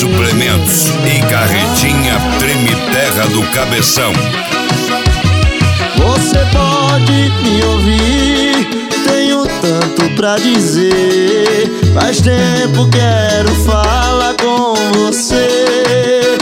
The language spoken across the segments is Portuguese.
Suplementos e Carretinha Treme Terra do Cabeção. Você pode me ouvir, tenho tanto pra dizer. Faz tempo quero falar com você.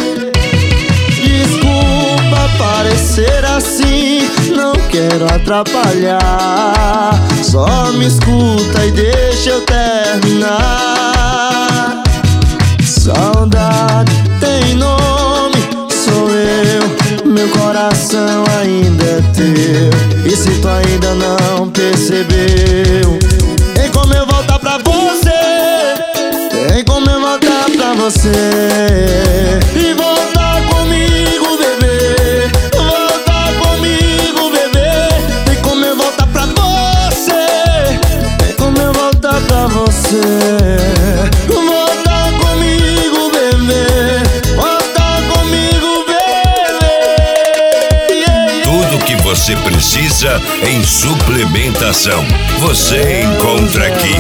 Desculpa parecer assim, não quero atrapalhar. Só me escuta e deixa eu terminar. Saudade tem nome, sou eu. Meu coração ainda é teu. E se tu ainda não percebeu, tem como eu voltar pra você. Tem como eu voltar pra você. E voltar comigo, bebê. Voltar comigo, bebê. Tem como eu voltar pra você. Tem como eu voltar pra você. Voltar comigo, bebê. Voltar comigo, bebê. Tudo que você precisa em suplementação, você encontra aqui.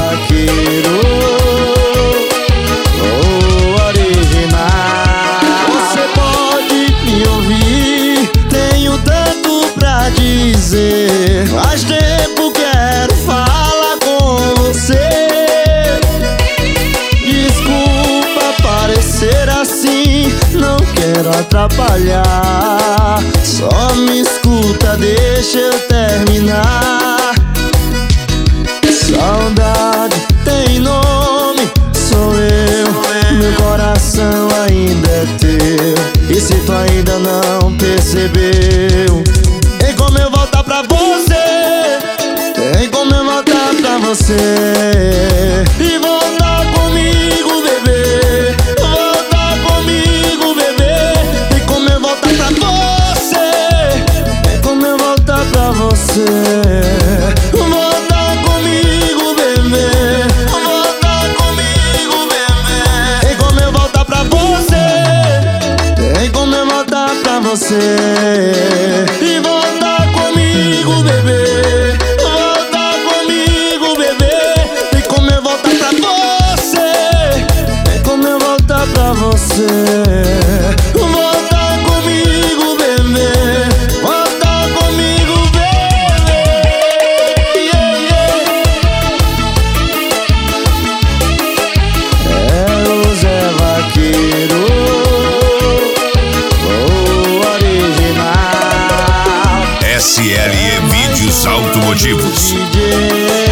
Você pode me ouvir, tenho tanto pra dizer. Faz tempo quero falar com você. Desculpa parecer assim, não quero atrapalhar. Só me escuta, deixa eu terminar. Saudade tem nome, sou eu. Meu coração ainda é teu. E se tu ainda não percebeu, tem como eu voltar pra você. Tem como eu voltar pra você. E voltar comigo, bebê. Voltar comigo, bebê. Tem como eu voltar pra você. Tem como eu voltar pra você. Voltar comigo, bebê. Voltar comigo, bebê. Tem como eu voltar pra você. Tem como eu voltar pra você. E voltar comigo, bebê. Voltar comigo, bebê. Tem como eu voltar pra você. Tem como eu voltar pra você. Voltar comigo, bebê. Voltar comigo, bebê. Yeah, yeah. É o Zé Vaqueiro, o original. SLE Vídeos Automotivos. DJ